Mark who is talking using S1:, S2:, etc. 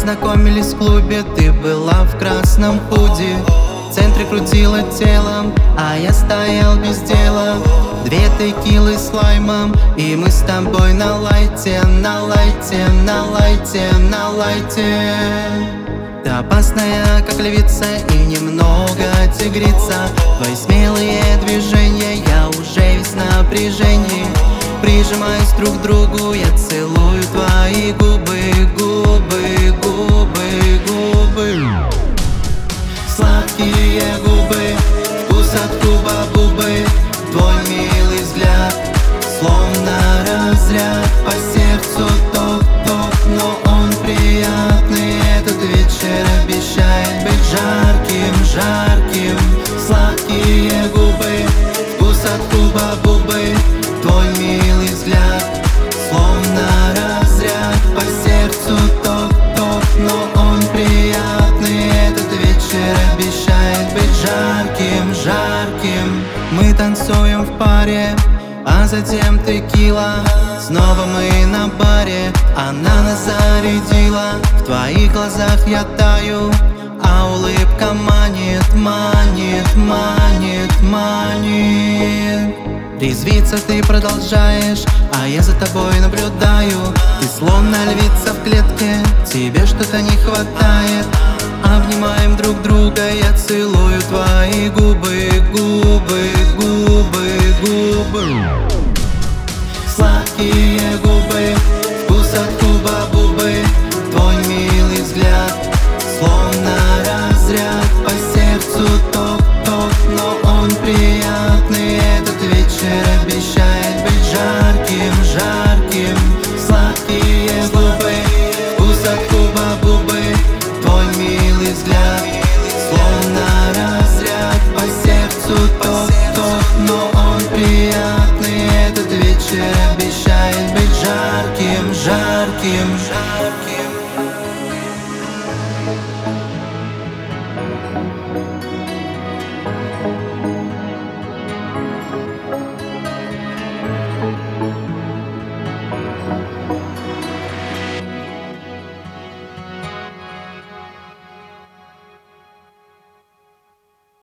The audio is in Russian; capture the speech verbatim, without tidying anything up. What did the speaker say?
S1: познакомились в клубе, ты была в красном худи. В центре крутила телом, а я стоял без дела. Две текилы с лаймом, и мы с тобой на лайте, на лайте, на лайте, на лайте. Ты опасная, как львица, и немного тигрица. Твои смелые движения, я уже весь в напряжении. Прижимаясь друг к другу, я целую твои губы, губы, губы, губы. Сладкие губы, вкус от клуба бубы. Твой милый взгляд, словно разряд. По сердцу ток-ток, но он приятный. Этот вечер обещает быть жарким, жарким. Сладкие губы, вкус от клуба бубы. Твой милый взгляд, словно разряд. По сердцу ток-ток, но он приятный. Этот вечер обещает быть жарким, жарким. Мы танцуем в паре, а затем текила. Снова мы на баре, она нас зарядила. В твоих глазах я таю, а улыбка манит, манит, манит, манит. Резвиться ты продолжаешь, а я за тобой наблюдаю. Ты словно львица в клетке, тебе что-то не хватает. Обнимаем друг друга, я целую твои губы, губы, губы, губы. Сладкие губы, вкус от клуба бубы. Твой милый взгляд, словно разряд. По сердцу ток-ток, но он приятный. Этот вечер обещает быть жарким, жарким. Сладкие губы, вкус от клуба бубы. Твой милый взгляд, словно разряд. По сердцу ток-ток, но он приятный. Этот вечер обещает быть жарким, жарким, жарким.